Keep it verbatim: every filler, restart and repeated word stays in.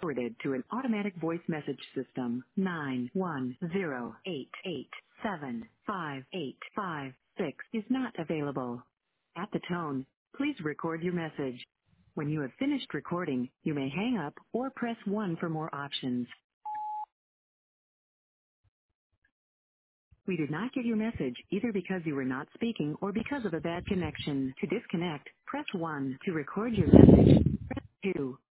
forwarded to an automatic voice message system. nine one zero eight eight seven five eight five six is not available. At the tone, please record your message. When you have finished recording, you may hang up or press one for more options. We did not get your message either because you were not speaking or because of a bad connection. To disconnect, press one. To record your message, press two.